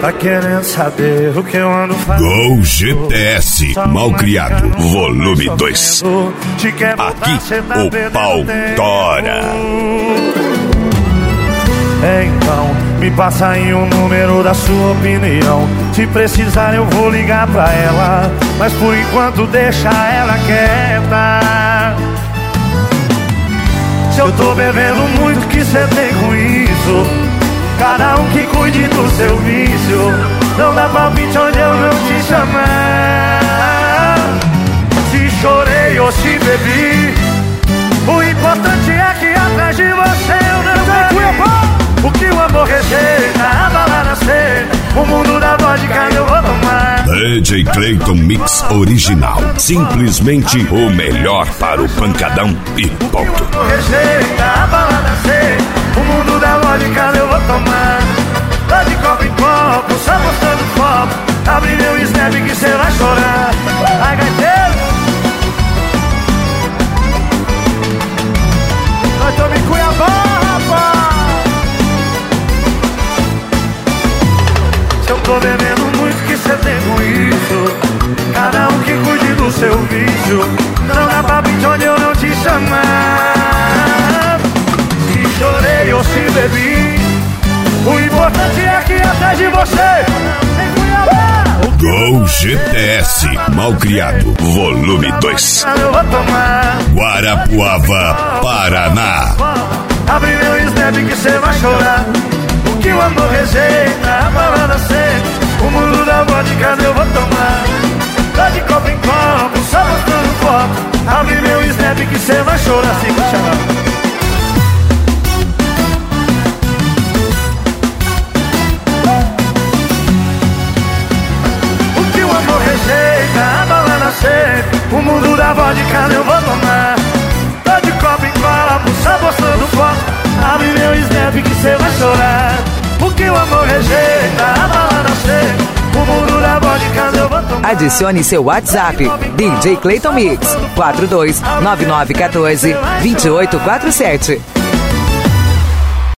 Tá querendo saber o que eu ando fazendo? Gol GTS, Malcriado, volume 2. Aqui o pau tora. Então, me passa aí o número da sua opinião. Se precisar eu vou ligar pra ela, mas por enquanto deixa ela quieta. Se eu tô bebendo muito, que cê tem com isso? Cada um que cuide do seu vício. Não dá palpite onde eu não te chamar. Se chorei ou se bebi, o importante é que atrás de você eu não bebi. O que o amor rejeita, a balada cena, o mundo da vodka eu vou tomar. DJ Clayton Mix Original, simplesmente o melhor para o pancadão e ponto. O amor rejeita, a balada cena, o mundo da vodka eu vou tomar. Tá de copo em copo, só postando foto. Abre meu snap que cê vai chorar. Ai, gaiteiro, nós tamo em Cuiabá, rapaz. Se eu tô bebendo muito, que cê tem com isso? Cada um que cuide do seu vício. Não dá pra pedir onde eu não te chamar. Se chorei ou se bebi, o importante é que atrás de você tem Cuiabá. Gol GTS, Malcriado, volume 2. Eu vou tomar. Guarapuava, Paraná. Abre meu snap que cê vai chorar. O que o amor rejeita, a balada seca, o mundo da vodka eu vou tomar. Tá de copo em copo, só mostrando foto. Abre meu snap que cê vai chorar. Se vai chorar. O que o amor rejeita, a balada seca, o mundo da vodka eu vou tomar. Tá de copo em copo, só mostrando foto. Abre meu snap que cê vai chorar. Porque o amor rejeita, a balada seca, o mundo da vodka eu vou tomar. Adicione seu WhatsApp, DJ Clayton Mix, 429914 2847.